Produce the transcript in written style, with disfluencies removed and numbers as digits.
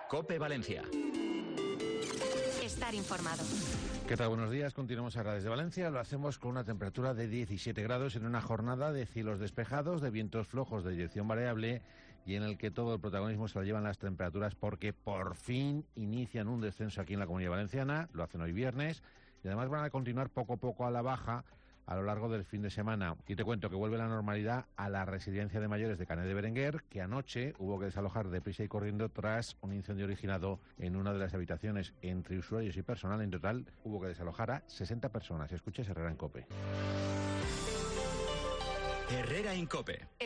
COPE Valencia. Estar informado. ¿Qué tal? Buenos días. Continuamos ahora desde Valencia. Lo hacemos con una temperatura de 17 grados en una jornada de cielos despejados, de vientos flojos de dirección variable y en el que todo el protagonismo se lo llevan las temperaturas porque por fin inician un descenso aquí en la Comunidad Valenciana. Lo hacen hoy viernes y además van a continuar poco a poco a la baja a lo largo del fin de semana. Y te cuento que vuelve la normalidad a la residencia de mayores de Canet de Berenguer, que anoche hubo que desalojar deprisa y corriendo tras un incendio originado en una de las habitaciones. Entre usuarios y personal, en total, hubo que desalojar a 60 personas. Escuches Herrera en COPE. Herrera en COPE.